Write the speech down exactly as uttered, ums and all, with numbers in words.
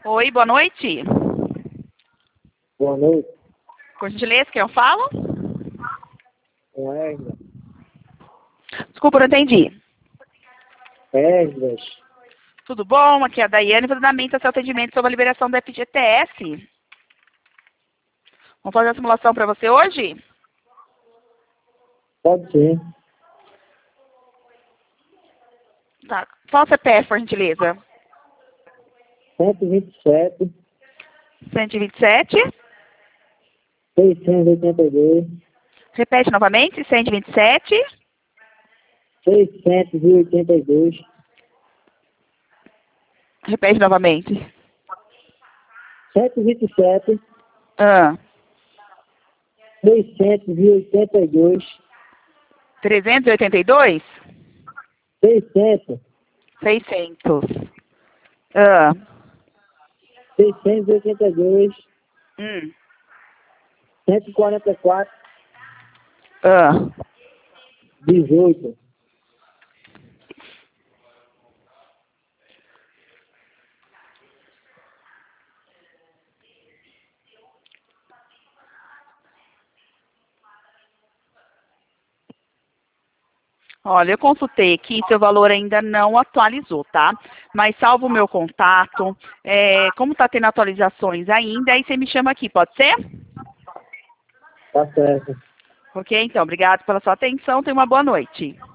Oi, boa noite. Boa noite. Com gentileza, quem eu falo? Com Esdras. Desculpa, não entendi. Esdras. Tudo bom? Aqui é a Daiane, vou dar mente ao seu atendimento sobre a liberação do F G T S. Vamos fazer a simulação para você hoje? Pode ser. Tá. Qual o C P F, por gentileza? cento e vinte e sete, cento e vinte e sete. seiscentos e oitenta e dois, Repete novamente. cento e vinte e sete. seiscentos e oitenta e dois, Repete novamente. cento e vinte e sete, Ah. seiscentos e oitenta e dois, trezentos e oitenta e dois? seiscentos, seiscentos. Ah. seiscentos e oitenta e dois, Hum. cento e quarenta e quatro, Ah. dezoito. Olha, eu consultei aqui, seu valor ainda não atualizou, tá? Mas salvo o meu contato, é, como tá tendo atualizações ainda, aí você me chama aqui, pode ser? Tá certo. Ok, então, obrigado pela sua atenção, tenha uma boa noite.